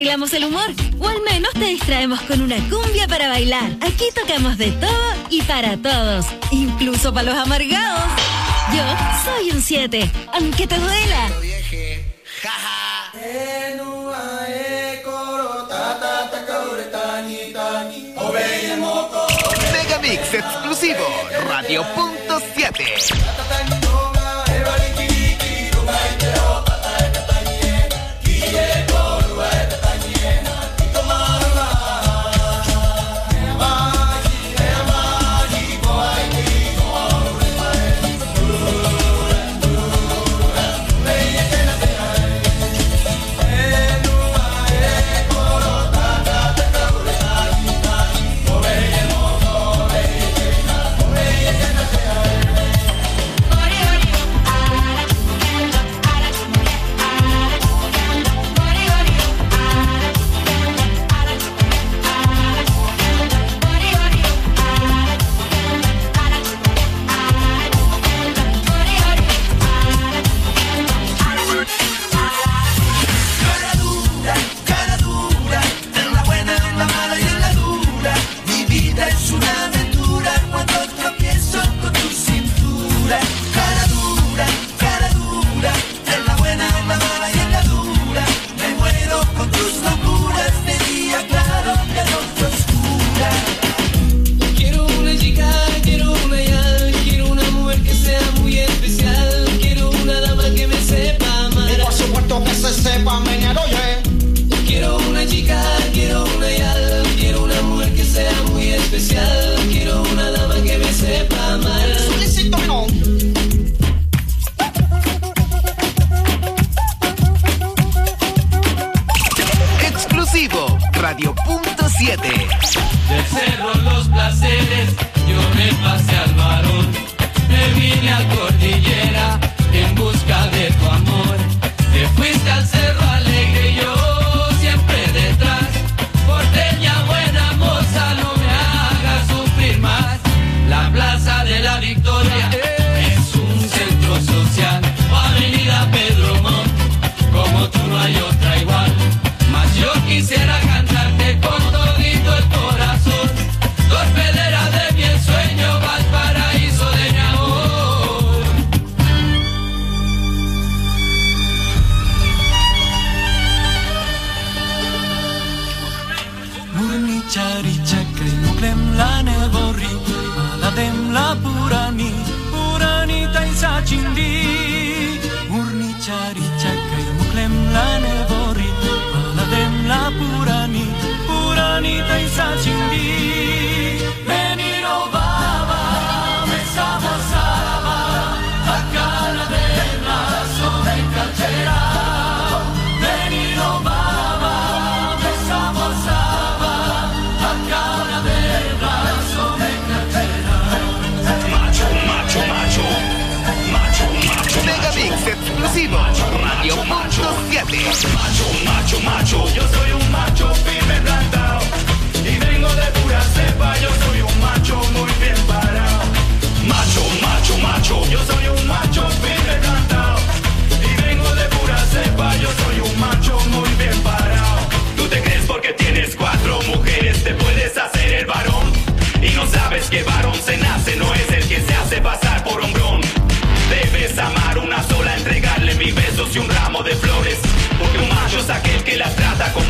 Arreglamos el humor, o al menos te distraemos con una cumbia para bailar. Aquí tocamos de todo y para todos, incluso para los amargados. Yo soy un 7, aunque te duela. Megamix exclusivo, Radio.7. Del cerro los placeres, yo me pasé al varón, me vine a cordillera en busca de tu amor. Te fuiste al cerro alegre y yo siempre detrás. Porteña buena moza, no me hagas sufrir más. La plaza de la Victoria es un centro social, o avenida Pedro Montt, como tú no hay otra igual. Mas yo quisiera cantarte con todito el corazón, torpedera de mi ensueño, Valparaíso de mi amor. Murni chari chakri muklem la nevorri, maladem la purani, purani taisa chindi. Murni chari chakri muklem la nevorri, maladem la purani, purani taisa chindi. Menino baba, me sabosaba, a cara de lazo de calcera. Menino baba, me sabosaba, a cara de lazo de calcera. Macho, macho, macho, macho, macho. Megamix exclusivo, Radio.7. Macho, macho, macho, yo soy un macho firme plantado y vengo de pura cepa, yo soy un macho muy bien parado. Macho, macho, macho, yo soy un macho firme plantado y vengo de pura cepa, yo soy un macho muy bien parado. Tú te crees porque tienes 4 mujeres te puedes hacer el varón y no sabes que varón se nace, no es el que se hace pasar por hombrón. Debes amar una sola, entregarle 1000 besos y un ramo de flores, porque un macho es aquel que la trata con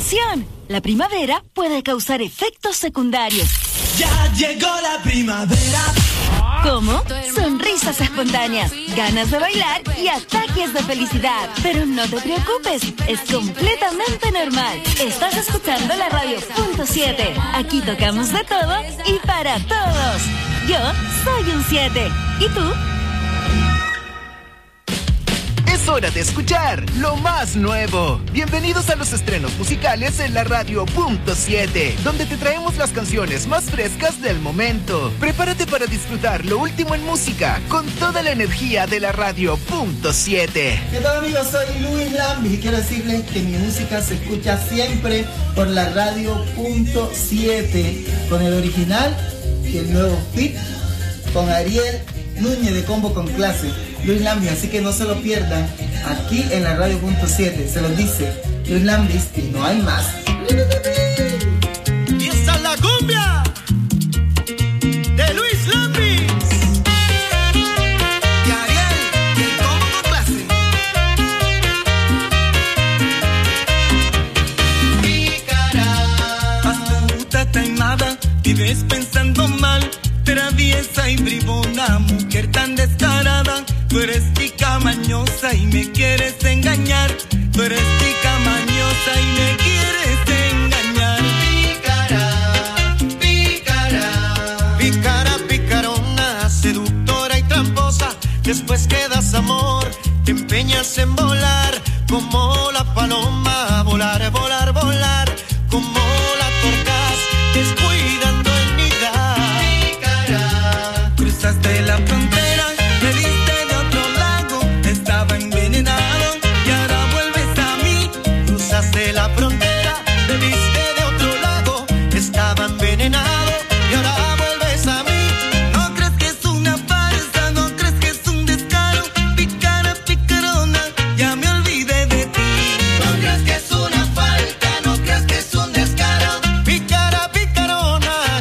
Atención, la primavera puede causar efectos secundarios. Ya llegó la primavera. Como sonrisas espontáneas, ganas de bailar y ataques de felicidad. Pero no te preocupes, es completamente normal. Estás escuchando la radio .7. Aquí tocamos de todo y para todos. Yo soy un 7. ¿Y tú? Es hora de escuchar lo más nuevo. Bienvenidos a los estrenos musicales en la radio .7, donde te traemos las canciones más frescas del momento. Prepárate para disfrutar lo último en música con toda la energía de la radio .7. ¿Qué tal, amigos? Soy Luis Lambi y quiero decirles que mi música se escucha siempre por la radio .7 con el original y el nuevo fit con Ariel Núñez de Combo con Clase. Luis Lambi, así que no se lo pierdan aquí en la radio .7. Se los dice Luis Lambi y no hay más. Y esa es la cumbia de Luis Lambi y Ariel de Combo con Clase. Pícara, astuta, taimada, vives pensando mal, traviesa y bribona, mujer tan descarada. Tú eres tica mañosa y me quieres engañar. Tú eres tica mañosa y me quieres engañar. Pícara, pícara, pícara, picarona, seductora y tramposa. Después que das amor, te empeñas en volar como la paloma. Volar, volar, volar como la torcaz, descuidando el nidar. Pícara, cruzaste la frontera, me diste de otro lago, estaba envenenado y ahora vuelves a mí. Cruzaste la frontera, me diste de otro lago, estaba envenenado y ahora vuelves a mí. No crees que es una farsa, no crees que es un descaro. Pícara, picarona, ya me olvidé de ti. No crees que es una falta, no crees que es un descaro. Pícara, picarona,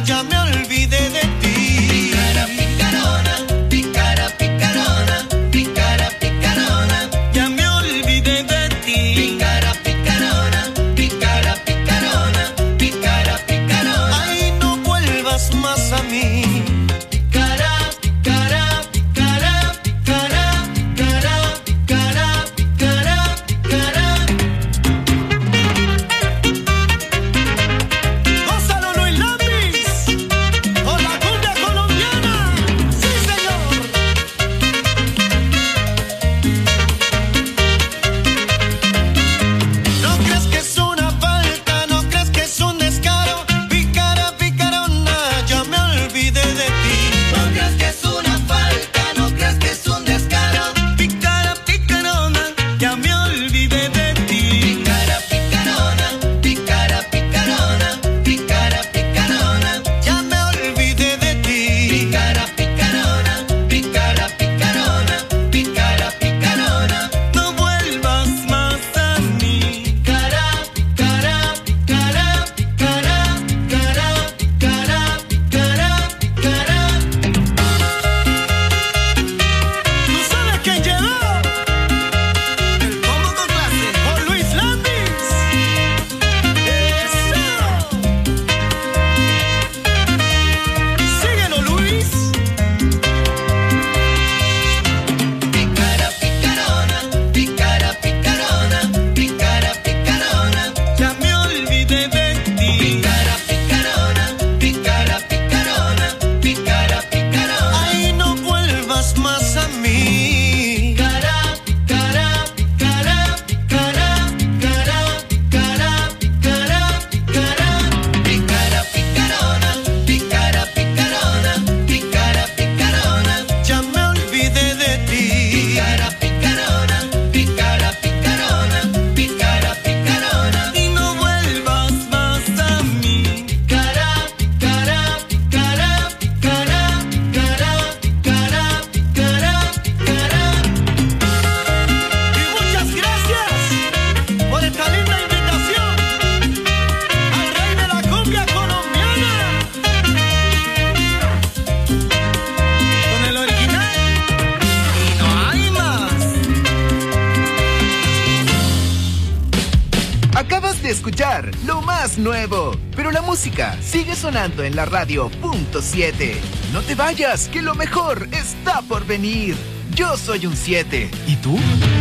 escuchar lo más nuevo. Pero la música sigue sonando en la radio .7. No te vayas, que lo mejor está por venir. Yo soy un 7. ¿Y tú?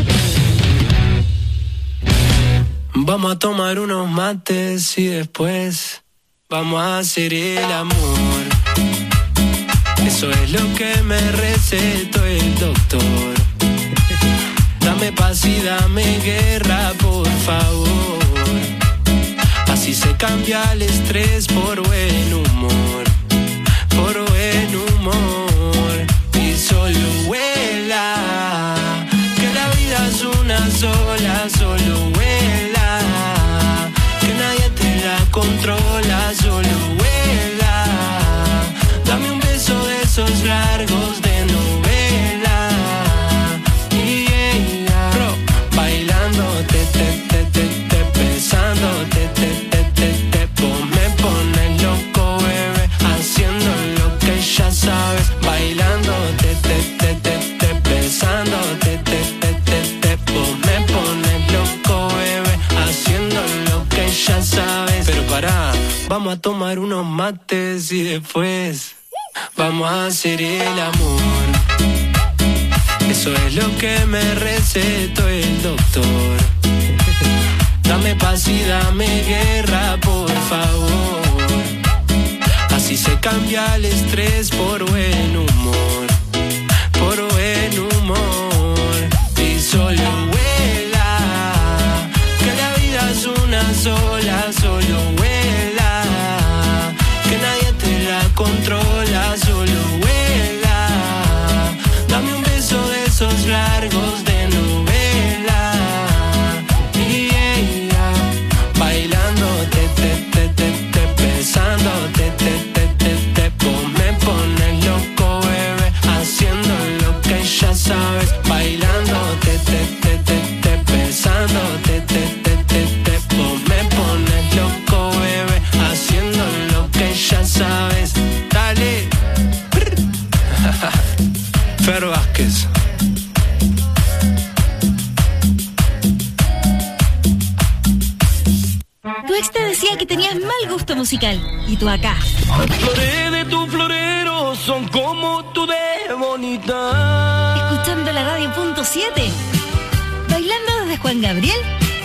Vamos a tomar unos mates y después vamos a hacer el amor. Eso es lo que me recetó el doctor. Dame paz y dame guerra, por favor. Así se cambia el estrés por buen humor. Por buen humor. Y solo vuela, que la vida es una sola, solo vuela, que nadie te la controla, solo vuela. Dame un beso de esos largos de novela. Bro, bailándote, te besándote, me pones loco, bebé, haciendo lo que ya sabes. Bailándote, te besándote, me pones loco, bebé, haciendo lo que ya sabes. Pero pará, vamos a tomar unos mates y después vamos a hacer el amor. Eso es lo que me recetó el doctor. Dame paz y dame guerra, por favor. Así se cambia el estrés por buen humor. Por buen humor. Y solo vuela, que la vida es una sola, solo vuela, que nadie te la controla, solo vuela. Dame un beso de esos largos de novela. Bailándote, te besándote, me pones loco, bebé, haciendo lo que ya sabes. Bailándote, te besándote, me pones loco, bebé, haciendo lo que ya sabes. Dale. Fer Vázquez. Tu ex te decía que tenías mal gusto musical. Y tú acá. Las flores de tu florero son como tú de bonita. Escuchando la radio .7. Bailando desde Juan Gabriel.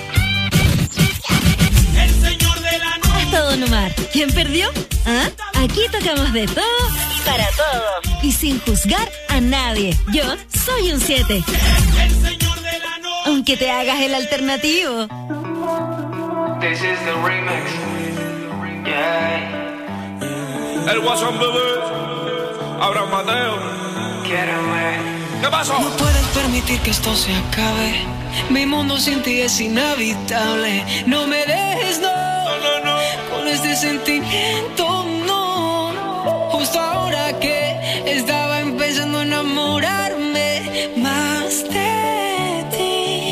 El señor de la noche. Hasta Don Omar. ¿Quién perdió? ¿Ah? Aquí tocamos de todo y para todos. Y sin juzgar a nadie. Yo soy un 7. El señor de la noche. Aunque te hagas el alternativo. This is the remix. Yeah. El Guasón bebé, Abraham Mateo. Quiéreme. ¿Qué pasó? No puedes permitir que esto se acabe. Mi mundo sin ti es inhabitable. No me dejes, no. Con este sentimiento, no. Justo ahora que estaba empezando a enamorarme más de ti.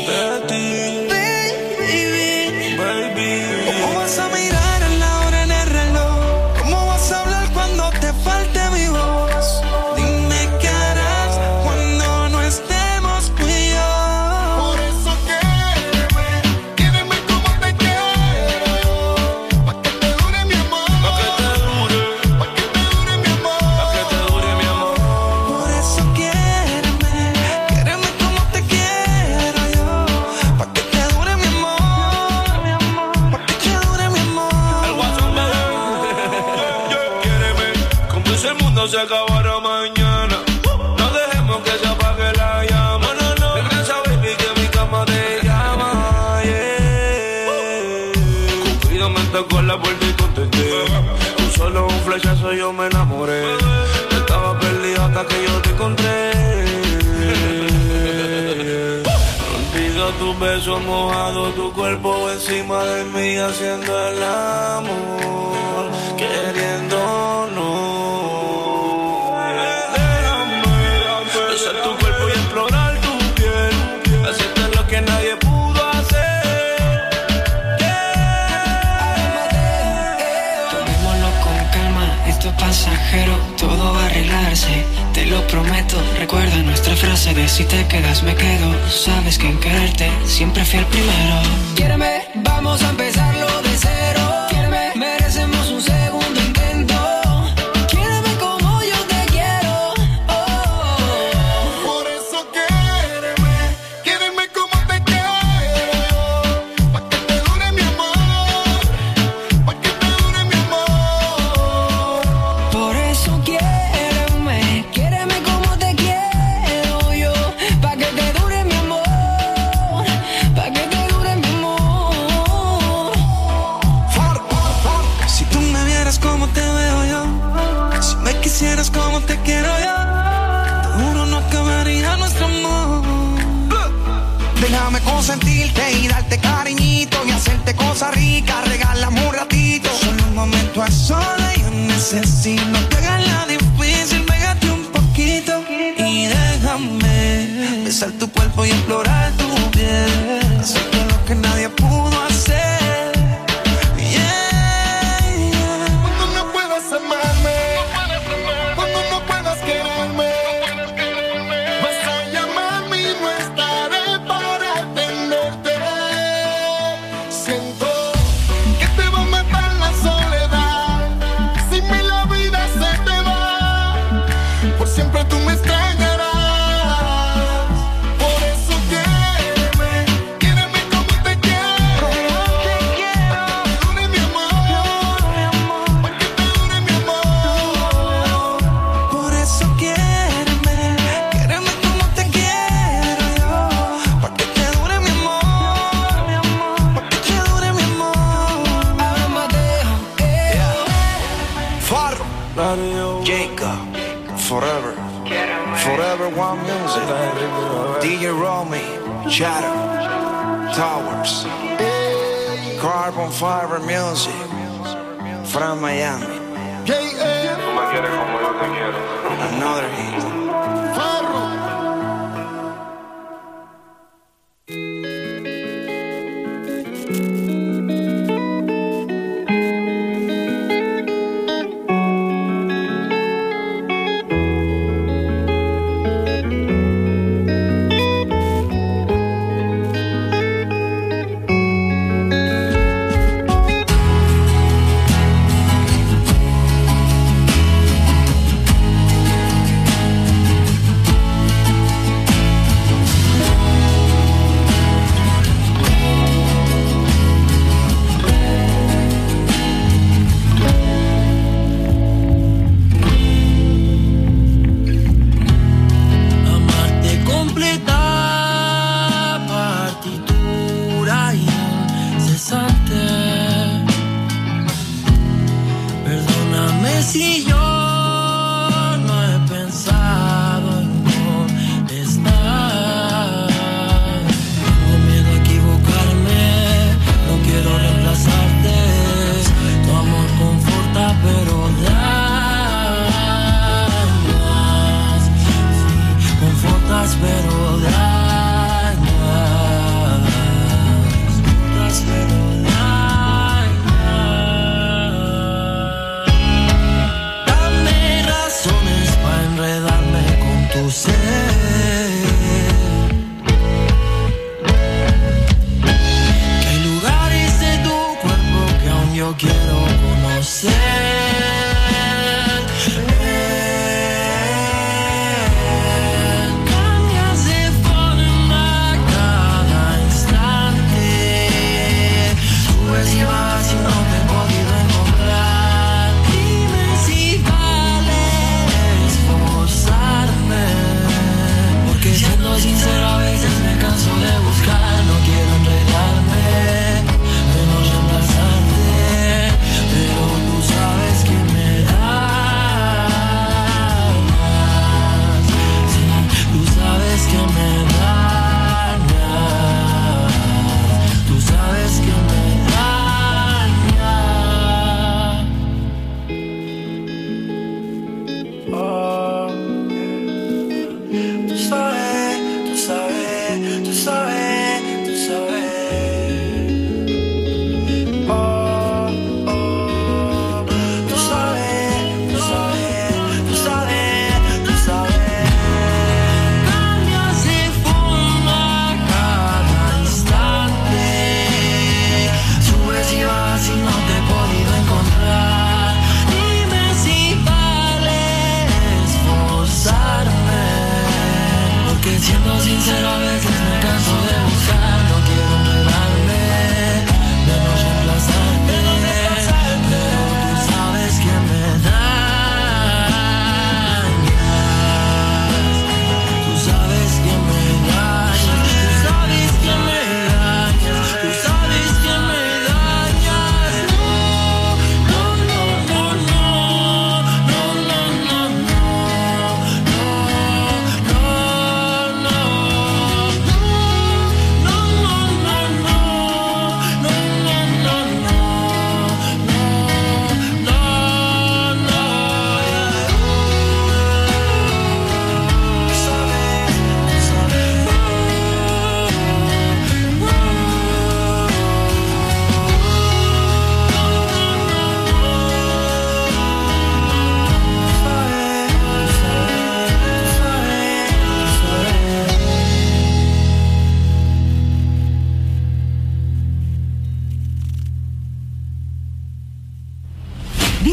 ¿Cómo vas a mirar a la hora en el reloj? ¿Cómo vas a hablar cuando te falte mi voz? Dime qué harás cuando no estemos tú y yo. Por eso quédeme como te quiero yo. Pa' que te dure mi amor. Pa' que te dure. Pa' que te dure mi amor. Pa' que te dure mi amor. Por eso quédeme como te quiero yo. Pa' que te dure mi amor. Pa' que te dure mi amor. El Guasón bebé. Quiéreme, como si el mundo se acabara mañana. No dejemos que se apague la llama. No. Regresa, baby, que mi cama te llama. Yeah. Cupido me tocó la puerta y contesté. Tú solo un flechazo yo me enamoré. Estaba perdido hasta que yo te encontré. Olvido tus besos mojados, tu cuerpo encima de mí haciendo el amor, queriéndonos. Déjame besar tu cuerpo y explorar tu piel, hacerte lo que nadie pudo hacer. Tomémoslo con calma, esto es pasajero, todo va a arreglarse, te lo prometo. Recuerda nuestra frase de si te quedas me quedo. Sabes que en quererte siempre fui el primero. Quiéreme, vamos a empezarlo Déjame consentirte y darte cariñito y hacerte cosas ricas, regálame un ratito. Solo un momento a solas yo necesito. No te hagas la difícil, pégate un poquito y déjame besar tu cuerpo y explorar tu piel. Hacerte lo que nadie pudo hacer. Yeah, yeah. Cuando no puedas amarme, cuando no puedas quererme, vas a llamarme y no estaré para atenderte. Siento que te va a matar la soledad. Sin mí la vida se te va. Por siempre tú me extrañarás. Por eso quiéreme, quiéreme como te quiero. Dure mi amor, pa' que te dure mi amor. Por eso quiéreme, quiéreme como te quiero yo. Pa' que te dure mi amor, pa' que te dure mi amor. Amadeo, Farro, Jacob, Forever, Forever One Music, DJ Romy, Shadow, Towers, Carbon Fiber Music, from Miami, Tú me quieres como yo te quiero. another hit.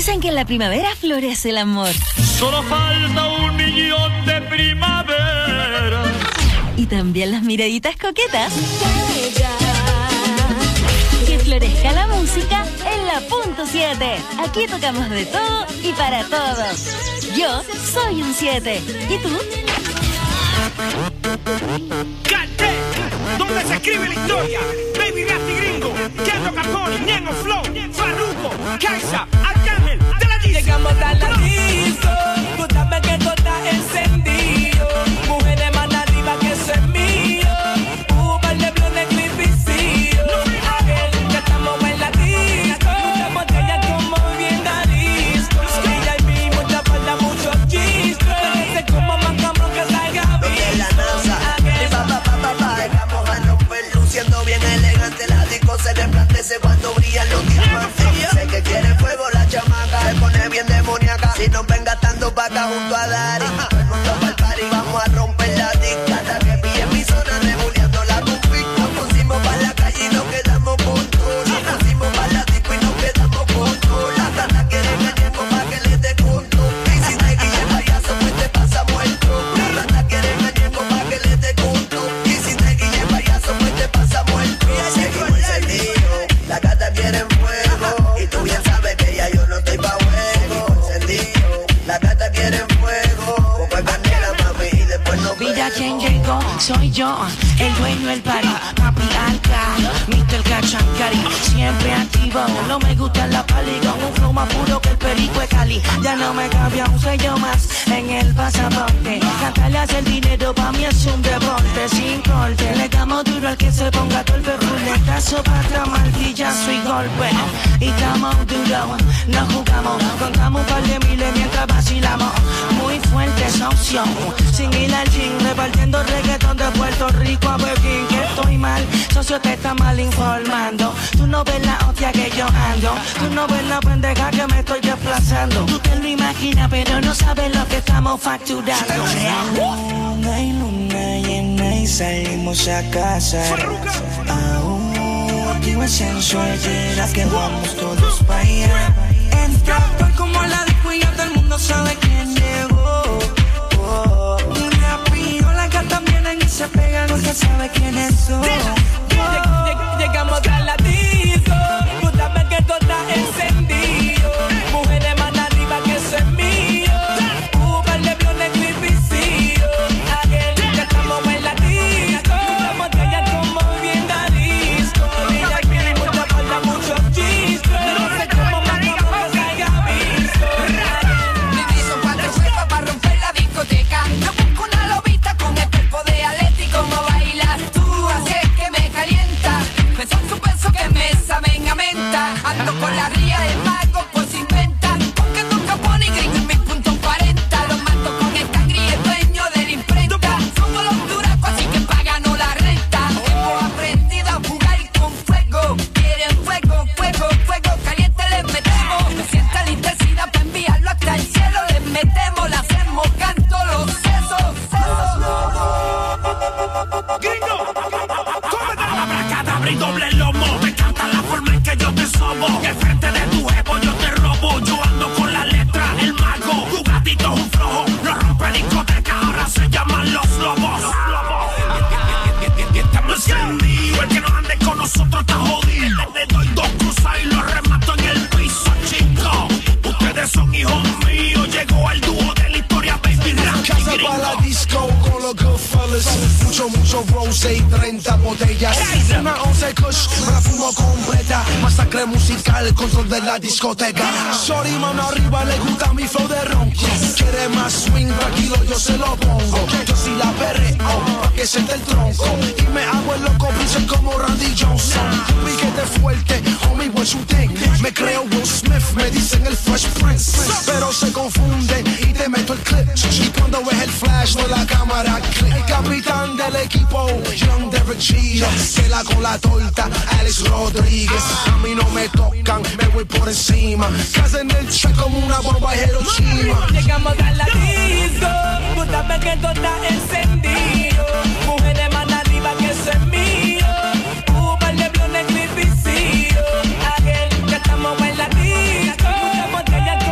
Dicen que en la primavera florece el amor. Solo falta 1.000.000 de primavera. Y también las miraditas coquetas. Que florezca la música en la punto 7. Aquí tocamos de todo y para todos. Yo soy un 7. ¿Y tú? ¡Cante! ¿Dónde se escribe la historia? Baby Rasty Gringo, Kendo Capone, Ñengo Flow, Farruko, Kaisa, Arcángel, de la disco. Llegamos a la disco, tú sabes que todo está encendido. Mujeres más arriba que eso es mío. Par de blones clipicillos. Aquel que estamos en la disco. Muchas botellas como bien disco. VIP, mucha falda, muchos chistes. Parece como más cabrón que salga visto. Dejamos a romper luciendo bien elegante. La disco se resplandece cuando brillan los diamantes. Sé que quiere fuego la chamaca, se pone bien demoníaca. Si nos ven gastando vaca junto a Dari, todo el mundo pa'l party, vamos a romper la disca. Hasta que pille mi zona, rebuleando la conflicto. Nos pusimos pa' la calle y nos quedamos con todo. Nos pusimos pa' la disco y nos quedamos con todo. La tata quiere gañemos pa' que le dé conto. Y si te guille payaso, pues te pasa muerto. La tata quiere gañemos pa' que le dé conto. Y si te guille payaso, pues te pasa muerto. Seguimos encendidos, la gata quiere fuego. Y tú bien sabes que ya yo no estoy pa' juego. Encendido, la gata quiere fuego. Poco de candela, mami, y después no Vida quien llegó, soy yo, el dueño del party, papi Alca, Mr. Cachancari, siempre activo, no me gusta la pali, con un flow más puro que el perico de Cali, ya no me cambia un sello más en el pasaporte, cantarle hace el dinero pa' mí es un deporte, sin corte, le damos duro al que se ponga torpe, ruletazo, pata, martillazo y golpe, y estamos duros, no jugamos, contamos un par de miles mientras vacilamos, muy fuerte esa opción, sin ir al gym, repartiendo reggaetón de Puerto Rico a Pekín, que estoy mal, socio te está mal informando, tú no ves la hostia que yo ando, tú no ves la pendeja que me estoy desplazando, tú te lo imaginas pero no sabes lo que estamos facturando. Luna y luna llena y salimos a casa. Aún activo el sensor, verás que vamos todos pa' allá. Entra, estoy como la disco y ya todo el mundo sabe quién llegó. Rápido las gatas vienen y se pegan, no se sabe quiénes son. Llegamos a la disco, tú sabes que todo está encendido. Mujeres más arriba que eso es mío. Par de blones clipicillos. Aquel que estamos en la disco. Muchas botellas como bien disco. VIP, mucha falda, muchos chistes. No sé cómo más cabrón que salga visto. Me hizo 4 huevos para romper la discoteca. Yo busco una lobita con el cuerpo de Atlético. Como bailas tú, así es que me calienta. Me son su beso que me saben a menta. Ando con la ría del mago, pues inventa. Porque Don Capone y Gringo en mi punto 40. Los mato con el cangri y el dueño de la imprenta. Somos los duracos, así que páganos la renta. Hemos aprendido a jugar con fuego. Quieren fuego, fuego, fuego caliente les metemos. Me sienta la intensidad para enviarlo hasta el cielo. Les metemos, le hacemos canto los sesos. Gringo, cómete la abracadabra y doble lomo. Me encanta la forma en que yo te sobo. Y al frente de tu jevo yo te robo. Yo ando con la letra, el mago. Tu gatito es un flojo. Lo rompe discoteca, ahora se llaman los lobos. Estamos encendidos. El que no ande con nosotros está jodido. Le doy 2 cruzas y lo remato en el piso, chicos. Ustedes son hijos míos. Llegó el dúo de la historia, baby Rasty Casa Gringo. pa' la disco con los Goodfellas. Mucho rosé y 30 botellas. Una 11 kush, me la fumo completa. Masacre musical, control de la discoteca. Sorry, mano arriba, le gusta mi flow de ronco. Quiere más swing, tranquilo, yo se lo pongo. Yo sí la perreo, pa' que siente el tronco. Y me hago el loco, pienso como Randy Johnson. Un piquete fuerte, homie, what you think? Me creo Will Smith, me dicen el Fresh Prince. Pero se confunde y te meto el clip. Y cuando ves el flash, no la cámara clip. El capitán del equipo, Young Derek Jeter. Queda con la torta, Alex Rodríguez. A mí no me tocan, me voy por encima. Casa en el track como una bomba Hiroshima. Llegamos a la disco, tú sabes que todo está encendido. Mujeres más arriba que eso es mío. Par de blones clipicillos. Aquel que estamos en la disco. Muchas botellas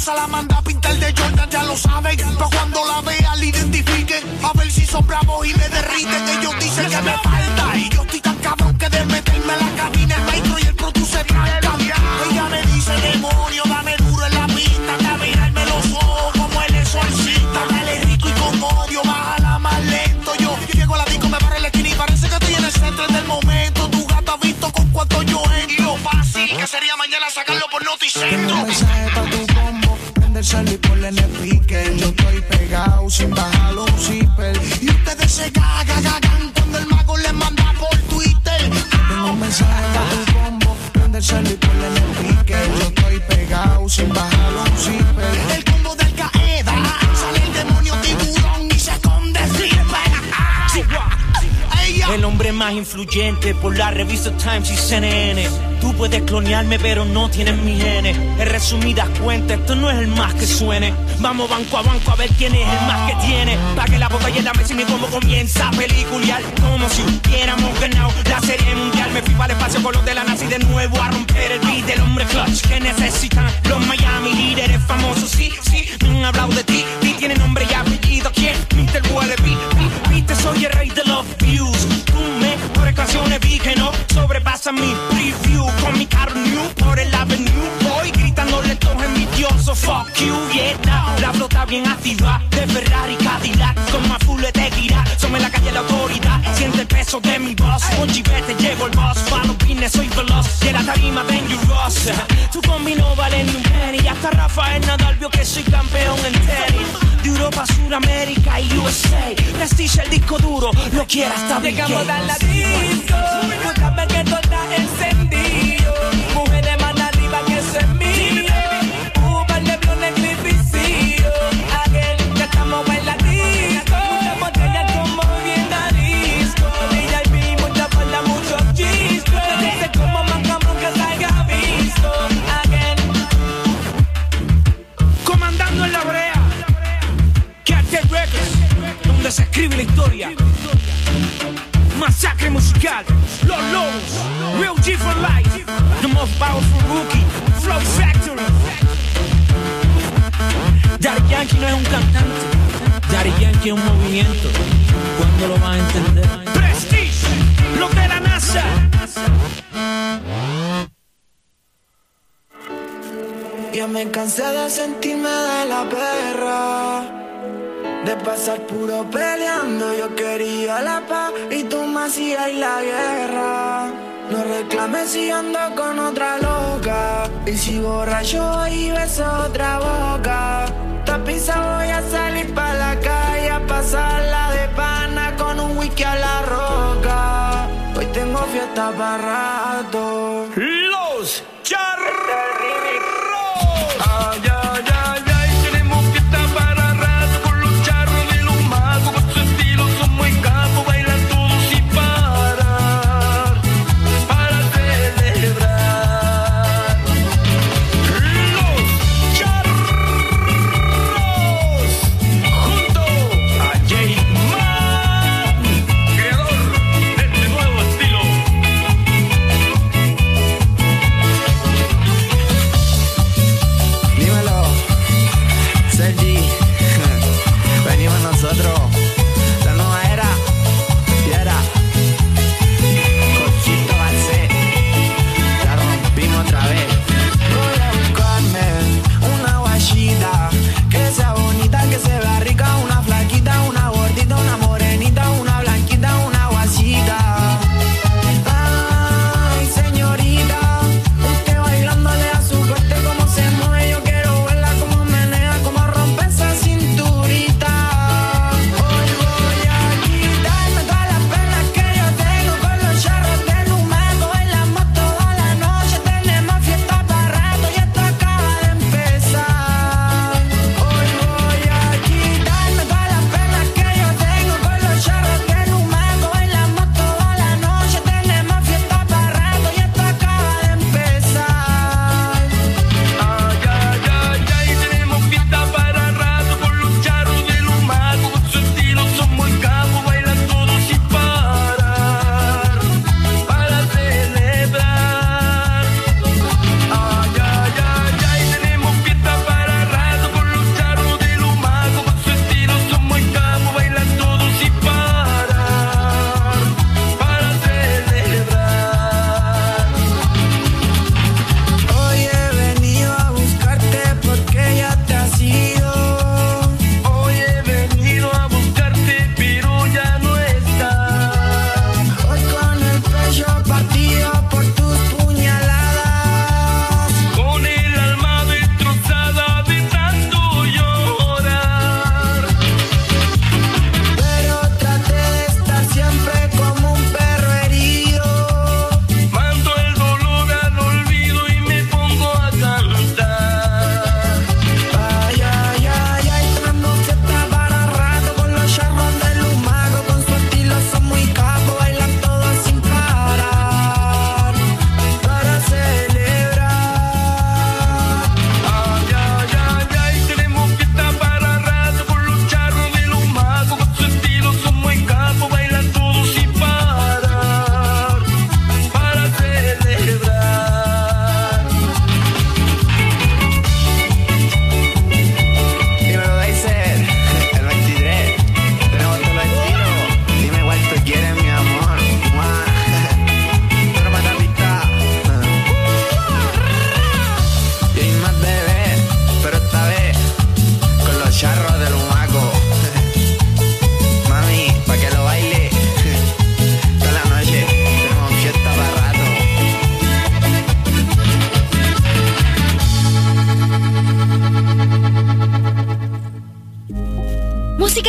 esa la manda a pintar de Jordan, ya lo saben. Pero cuando la vea, la identifiquen. A ver si son bravos y me derriten. Ellos dicen que me falta. Y yo estoy tan cabrón que de meterme a la cabina el maestro y el producer marca. Ella me dice, demonio, dame duro en la pista. De mirarme los ojos como el exorcista. Dale rico y con odio, bájala más lento. Yo llego a la disco, me paro en la esquina y parece que estoy en el centro del momento. Tu gata ha visto con cuánto yo entro. Fácil que sería mañana sacarlo por Noticentro. Un mensaje pa' tu combo, prende el cel y ponle en el speaker. Yo estoy pegado sin bajarlo un zipper. Y ustedes se cagan cuando el mago les manda por Twitter. Tengo un mensaje pa' tu combo, prende el cel y ponle en el speaker. Yo estoy pegado sin bajarlo un zipper. El combo del Qaeda, sale el demonio tiburón y se esconde Flipper. El hombre más influyente por la revista Times y CNN. Tú puedes clonearme pero no tienes mis genes. En resumidas cuentas, esto no es el más que suene. Vamos banco a ver quién es el más que tiene. Pa' que la botella en la mesa y mi combo comienza a peliculear. Como si hubiéramos ganado la serie mundial. Me fui para el espacio con los de la nazi de nuevo a romper el beat del hombre clutch que necesitan los Miami líderes famosos. Sí, me han hablado de ti. Ti tiene nombre y apellido. ¿Quién? Mr. Wallaby. Viste, soy el rey de los views. Tú mejores canciones vi que no sobrepasa mi preview. Con mi carro new por el avenue. Voy gritándole todo envidioso. Fuck you, yeah, now. La flota bien activa de Ferrari, Cadillac. Con más full de gira. Somos en la calle la autoridad. Siente el peso de mi voz. Con chivete llego el boss. Pa' los pines soy veloz. Y en la tarima dangerous. Tu combi no vale ni un penny. Hasta Rafael Nadal vio que soy campeón en tenis. De Europa, Suramérica y USA. Prestige el disco duro. Lo quiera hasta Bill Gates. Llegamos a la disco. Escúchame que todo está encendido. Mujeres más arriba que eso es mío. Uber, Lebron, el clip y Ciro. Again, ya estamos en la disco. Muchas botellas como bien a disco. VIP, mucha falda, muchos chiscos. Dice como más cabrón que salga visto. Again. Comandando en la brea. Cartel Records, donde se escribe la historia. Masacre musical, Los Lobos, Real G for life, the most powerful rookie, Flow Factory. Daddy Yankee no es un cantante, Daddy Yankee es un movimiento. ¿Cuándo lo vas a entender? Prestige, los de la NASA. Ya me cansé de sentirme de la perra, de pasar puro peleando. Yo quería la paz y tú me hacías la guerra. No reclames si ando con otra loca, y si borracho y beso otra boca. Tapiza voy a salir pa' la calle a pasarla de pana con un whisky a la roca. Hoy tengo fiesta pa' rato. Los Charros. Ay, ay, ay, ay, tenemos fiesta para rato con los charros de los magos. Con su estilo son muy capos, bailan todos sin parar, para celebrar. Los Charros, junto a J-Man, creador de este nuevo estilo.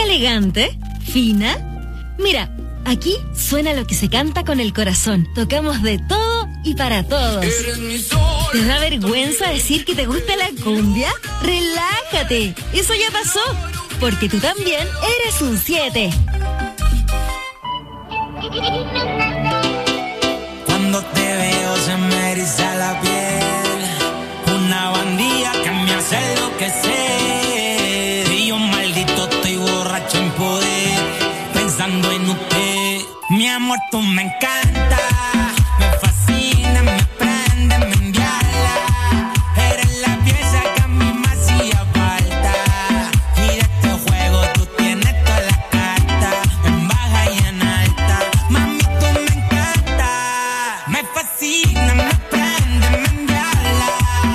¿Elegante? ¿Fina? Mira, aquí suena lo que se canta con el corazón. Tocamos de todo y para todos. ¿Te da vergüenza decir que te gusta la cumbia? ¡Relájate! Eso ya pasó, porque tú también eres un 7. Cuando te veo se me eriza la piel, una bandida que me hace enloquecer. Y yo maldito estoy borracho en poder, pensando en usted. Mi amor, tú me encanta, me fascina, me prende, me enviala. Eres la pieza que a mí me hacía falta. Y de este juego tú tienes todas las cartas, en baja y en alta. Mami, tú me encanta, me fascina, me prende, me enviala.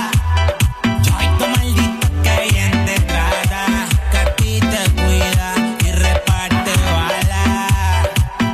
Yo y tu maldito que bien te trata, que a ti te cuida y reparte balas.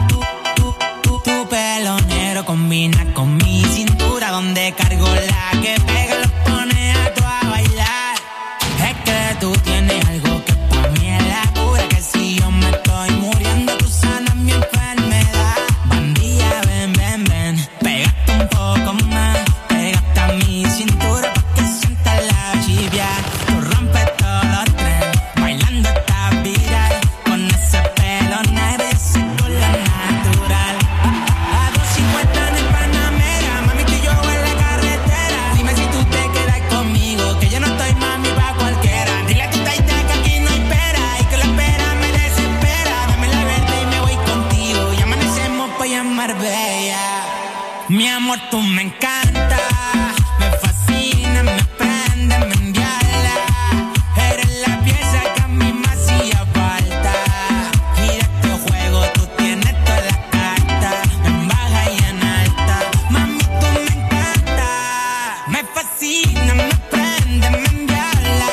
Tu pelo negro combina con mi cintura, donde cargo la que pega los pone a tu a bailar. Es que tú tienes algo que pa' mí es la cura, que si yo me estoy muriendo tú sanas mi enfermedad. Bandilla, ven, ven, ven, pégate un poco más, pégate a mi cintura pa' que sientas la chivia. Tú rompes todos los trenes, bailando esta viral, con ese pelo negro y ese color natural. A 250 en el Panamera, mami, tú y yo en la carretera. Dime si tú te quedas conmigo, que yo no estoy mami pa' cualquiera. Dile a tu taita que aquí no hay pera, y que la espera me desespera. Dame la verde y me voy contigo, y amanecemos pa' allá en Marbella. Mi amor, tú me encanta, me fascina, me prende, me enviala. Eres la pieza que a mí me hacía falta. Y de este juego tú tienes todas las cartas, en baja y en alta. Mami, tú me encanta, me fascina, me prende, me enviala.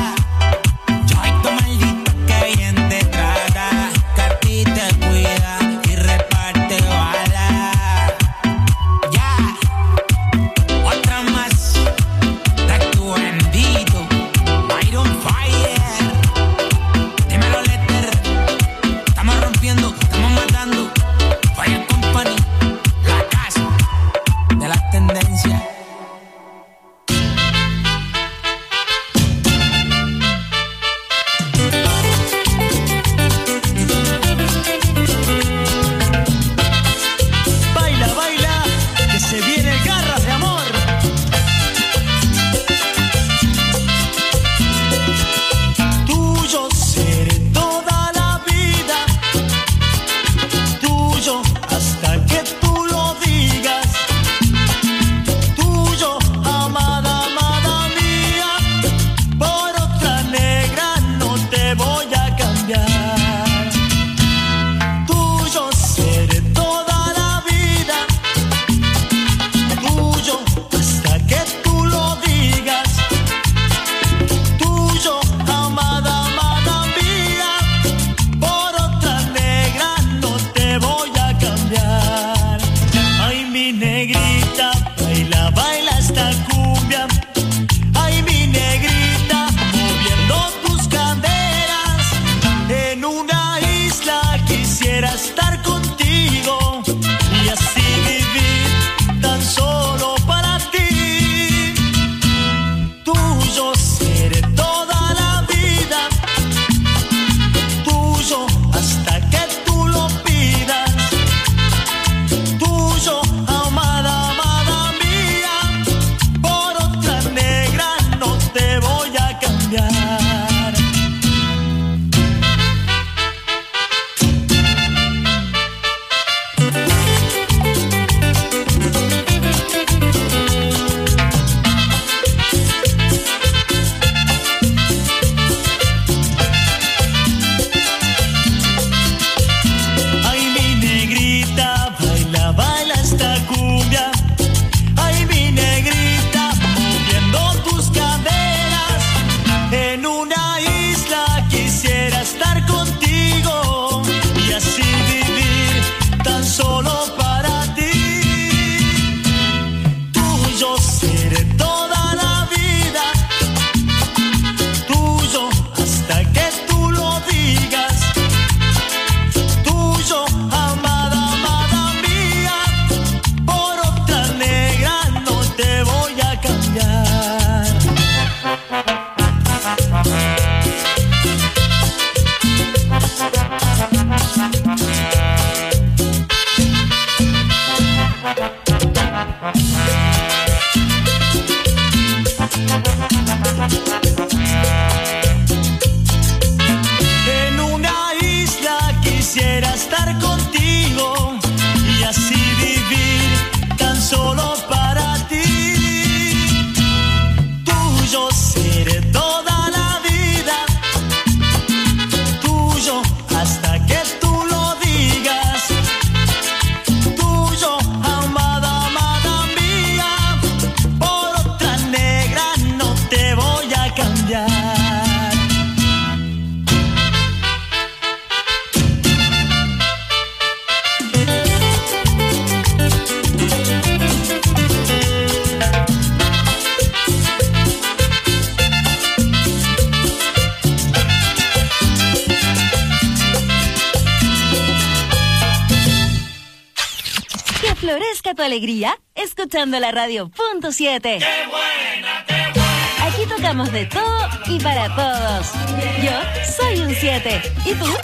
Yo y tu maldito que bien te trata, que a ti te cuida y reparte balas. Ya. tu alegría escuchando la radio .7. ¡Qué buena, qué buena! Aquí tocamos de todo y para todos. Yo soy un 7. ¿Y tú?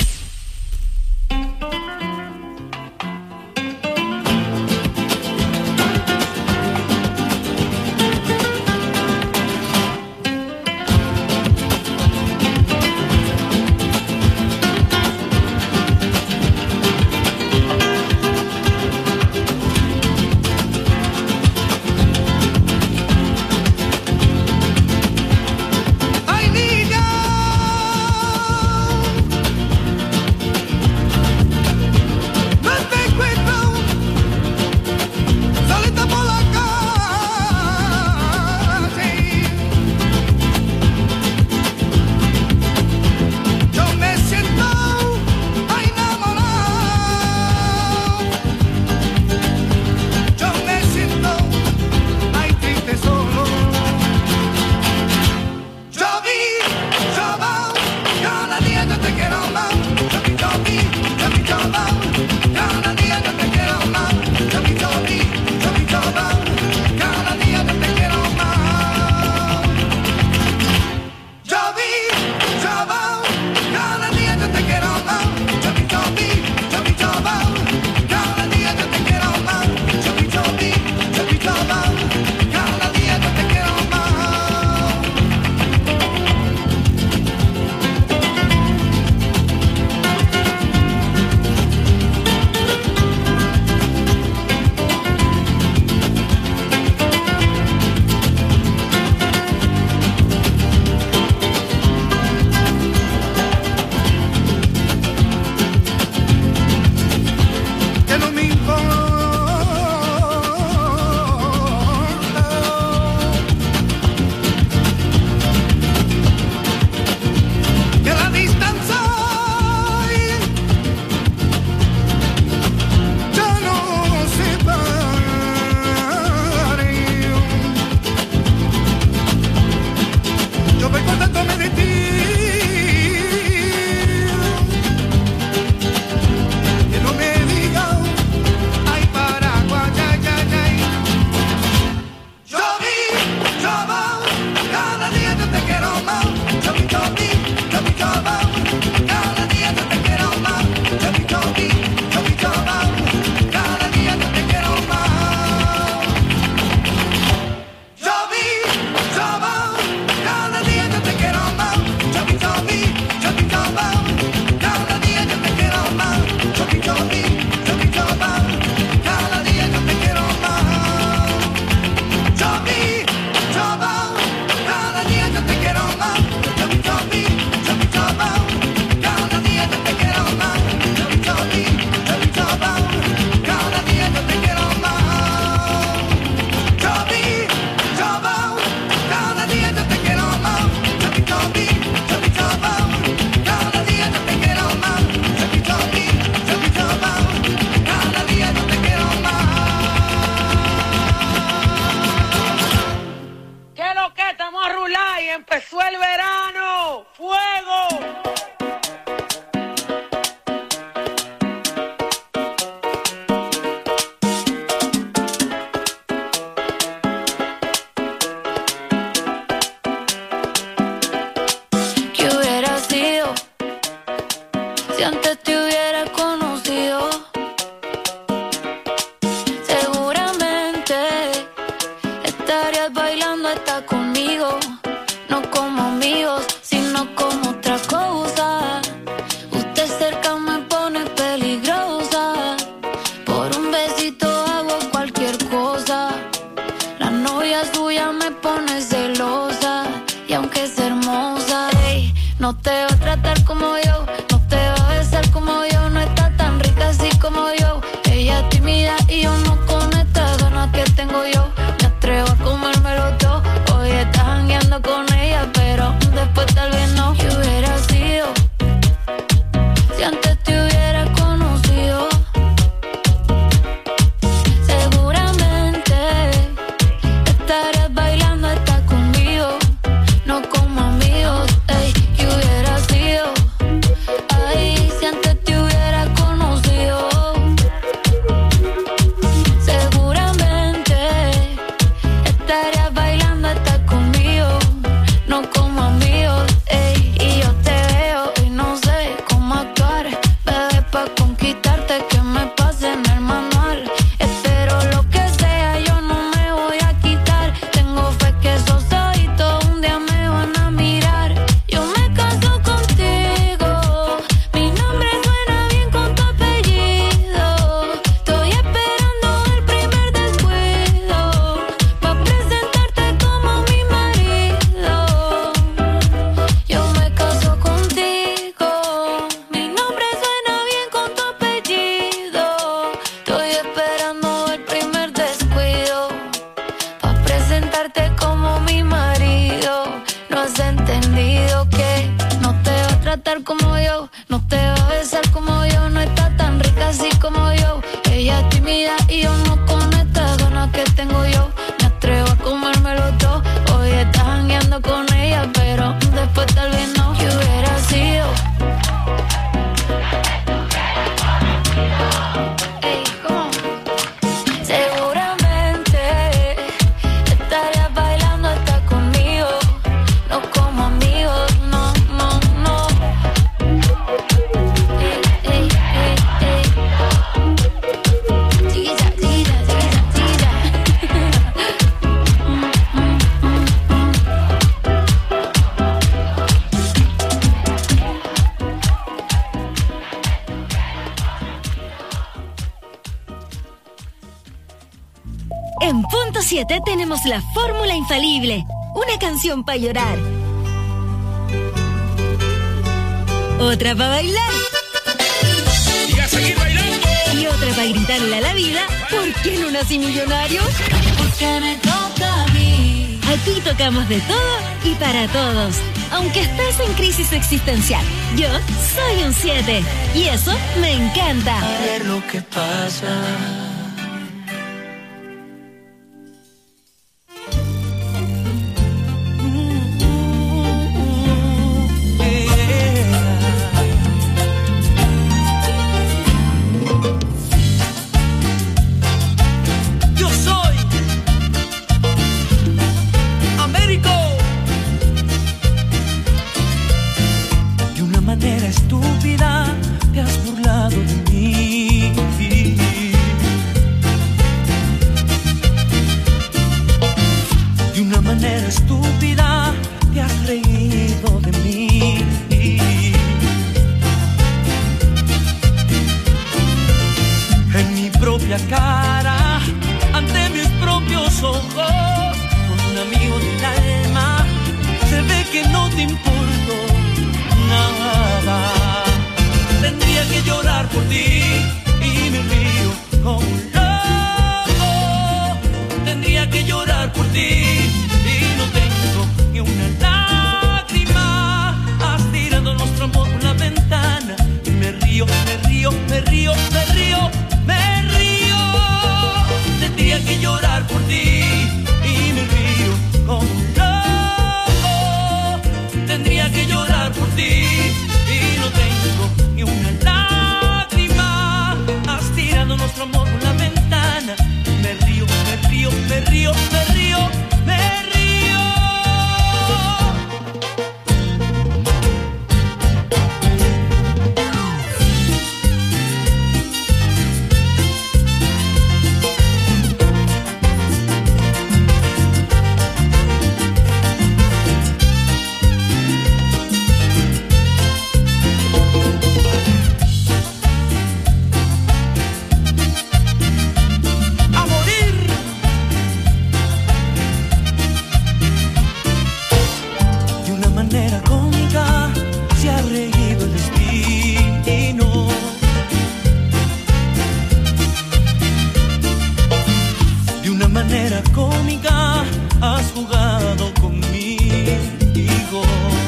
No como amigos, ey, que hubiera sido. 7 tenemos la fórmula infalible. Una canción para llorar. Otra para bailar. Y a seguir bailando. Y otra para gritarle a la vida, ¿por qué no nací millonario? Porque me toca a mí. Aquí tocamos de todo y para todos. Aunque estés en crisis existencial, yo soy un 7. Y eso me encanta. A ver lo que pasa. Estúpida, te has burlado de mí. De una manera estúpida, te has reído de mí. En mi propia cara, ante mis propios ojos, con un amigo del alma, se ve que no te importo nada. Tendría que llorar por ti y me río como un loco. Tendría que llorar por ti y no tengo ni una lágrima. Has tirado nuestro amor por la ventana y me río, me río, me río, me río, me río. Tendría que llorar por ti y me río como un loco. Tendría que llorar por ti y no tengo ni una lágrima. Has tirado nuestro amor por la ventana. Me río, me río, me río, me río, me río. Cómica, has jugado conmigo.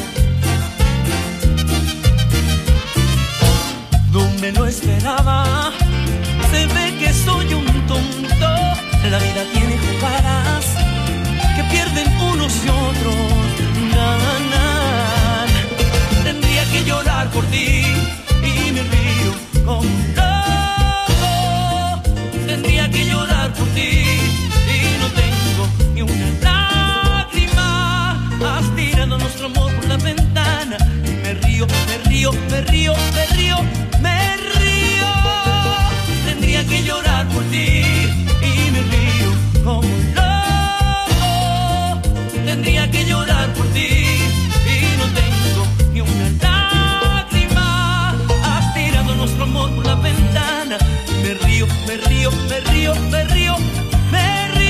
No me lo esperaba. Se ve que soy un tonto. La vida tiene jugadas que pierden unos y otros ganan. Tendría que llorar por ti y me río como un loco. Tendría que llorar por ti. Ni una lágrima. Has tirado nuestro amor por la ventana. Me río, me río, me río, me río, me río. Tendría que llorar por ti y me río como un loco. Tendría que llorar por ti y no tengo ni una lágrima. Has tirado nuestro amor por la ventana. Me río, me río, me río, me río, me río.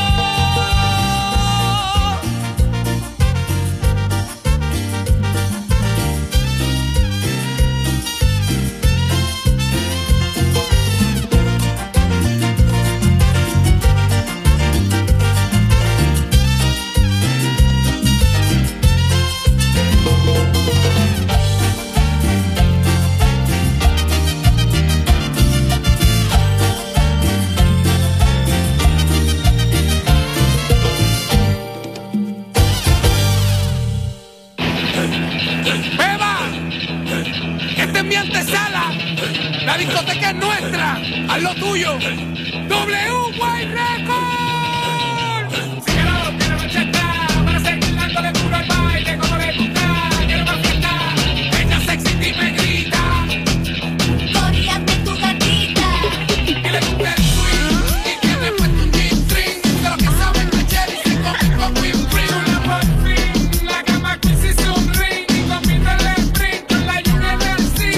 La discoteca es nuestra, haz lo tuyo. W White Records. Síguelo, tiene bachata, para seguir dándole duro al baile como le gusta. Quiero más fiesta, ella sexy y me grita. Coreate tu gatita. Y le gusta el swing, y tiene puesto un G-string. De lo que sabe el Cherry, y conmigo whipped cream. Una por fin, la cama que hiciste un ring. Y combina el sprint con la lluvia del zinc.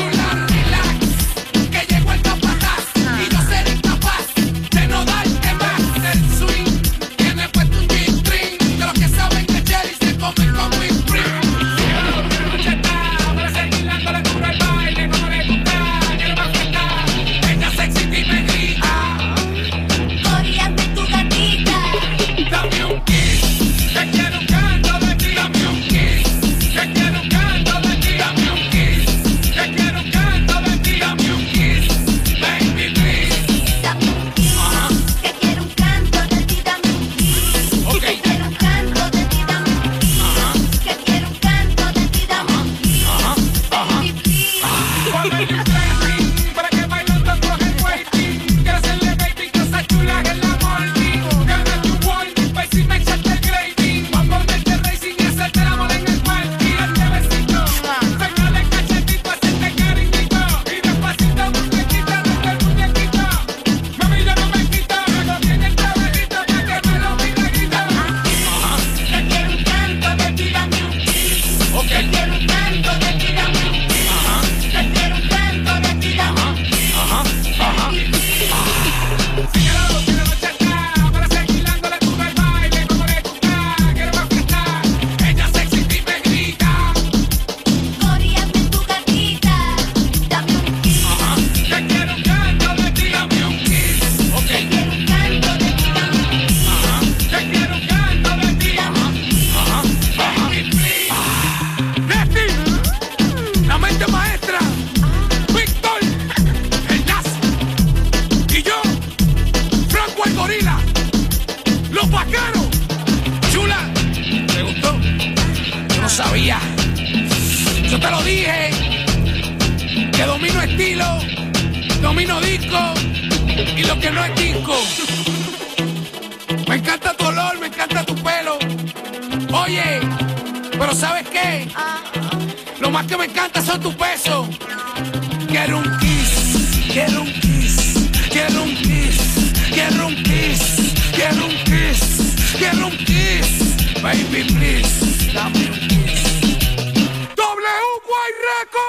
Que llegó el capataz y yo seré capaz de no darte más. El que no es disco. Me encanta tu olor, me encanta tu pelo. Oye, pero ¿sabes qué? Lo más que me encanta son tus besos. Quiero un kiss, quiero un kiss, quiero un kiss, quiero un kiss, quiero un kiss, quiero un kiss. Baby, please, dame un kiss. W.Y.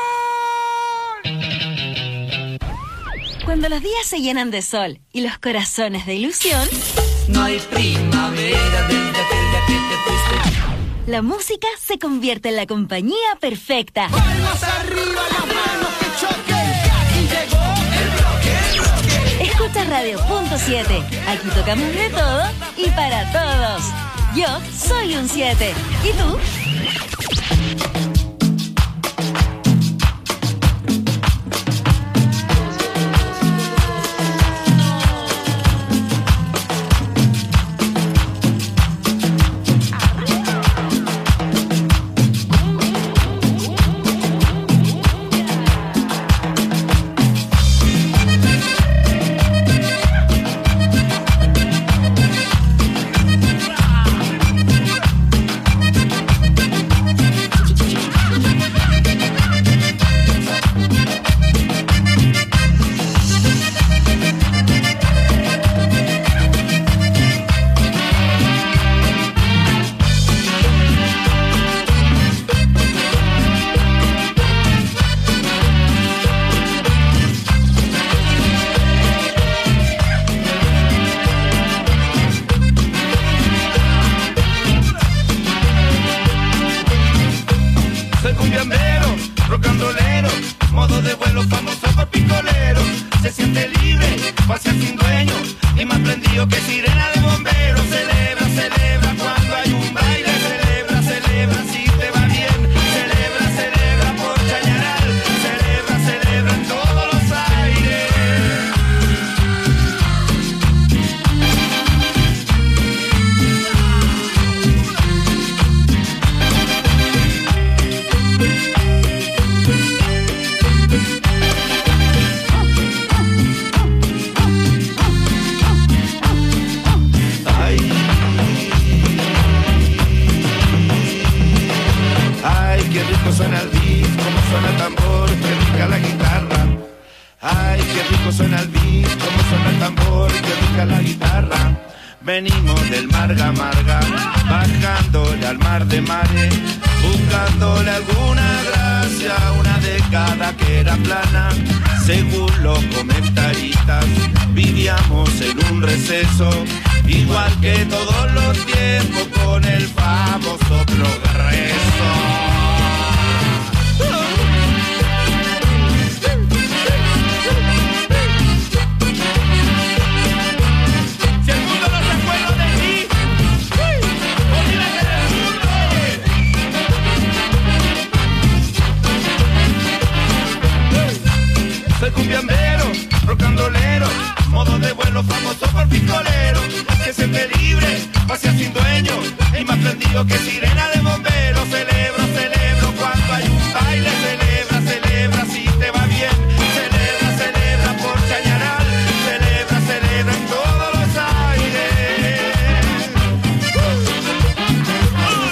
Record. Cuando los días se llenan de sol y los corazones de ilusión, no hay primavera desde aquel día que te fuiste. La música se convierte en la compañía perfecta. Palmas arriba, las manos que choquen. Aquí llegó el bloque. Escucha Radio.7. Aquí tocamos de todo y para todos. Yo soy un 7. ¿Y tú? Venimos del Marga Marga, bajándole al mar de mares, buscándole alguna gracia, una década que era plana. Según los comentaristas, vivíamos en un receso, igual que todos los tiempos, con el famoso progreso. Soy cumbiambero, rocandolero, modo de vuelo famoso por pistolero, que se siente libre, pasea sin dueño, y más prendido que sirena de bombero.